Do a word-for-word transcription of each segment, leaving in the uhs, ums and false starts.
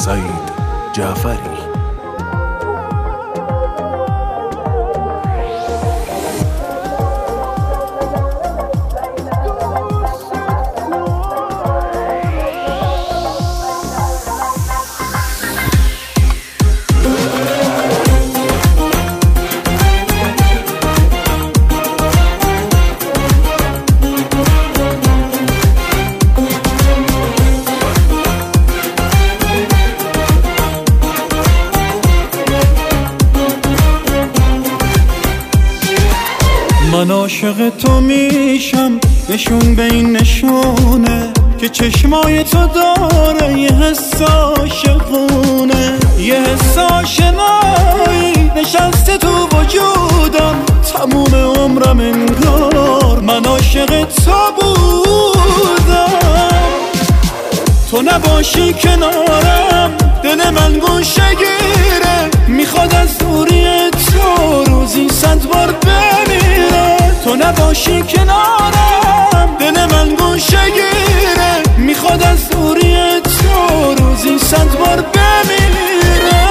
سعید جعفری. من عاشق تو میشم، نشون به این نشونه که چشمای تو داره یه حس عاشقونه، یه حس آشنایی نشسته تو وجودم تموم عمرم انگار من عاشق تو بودم. تو نباشی کنارم دل من گوشه گیره، میخواد از دوری تو روزی صد بار بمیره. تو نباشی کنارم دل من گوشه گیره، میخواد از دوری تو روزی صد بار بمیره.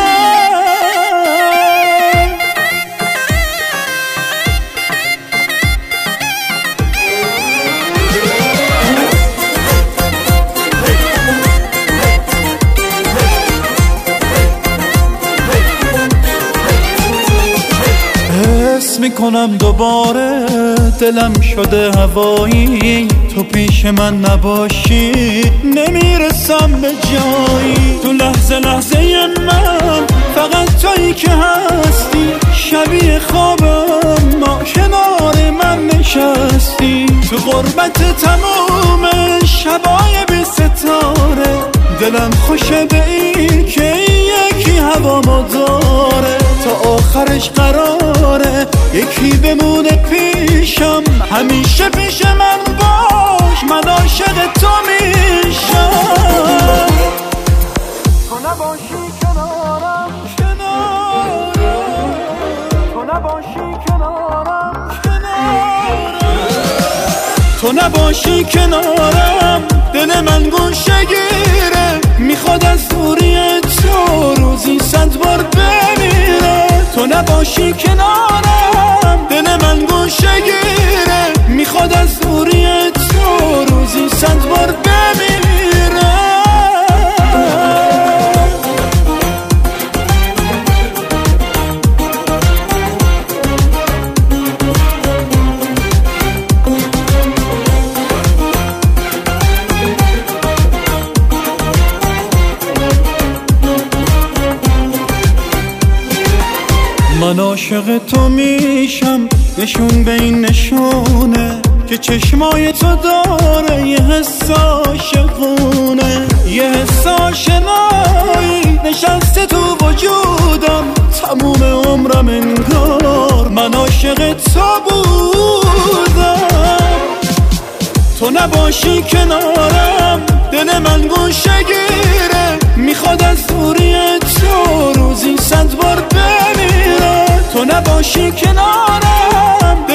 حس میکنم دوباره دلم شده هوایی، تو پیش من نباشی نمیرسم به جایی. تو لحظه لحظه من فقط تویی که هستی، شبیه خوابم ما کنار من نشستی. تو غربت تموم شبای بی ستاره، دلم خوشه به این که یکی هوامو داره. تا آخرش قراره یکی بمونه پیشم، همیشه پیش من باش، من عاشق تو میشم. تو نباشی کنارم کنارم، تو نباشی کنارم کنارم، تو نباشی کنارم دل من گوشه گیره، میخواد از دوری تو روزی صد بار بمیره. تو نباشی کنارم دل من گوشه گیره، میخواد از دوری تو روزی صد بار بمیره. من عاشق تو میشم، نشون به این نشونه که چشمای تو داره یه حس عاشقونه، یه حس آشنایی نشسته تو وجودم تموم عمرم انگار من عاشق تو بودم. تو نباشی کنارم دل من گوشه گیره، میخواد از دوری تو روزی صد بار بمیره. تو نباشی کنارم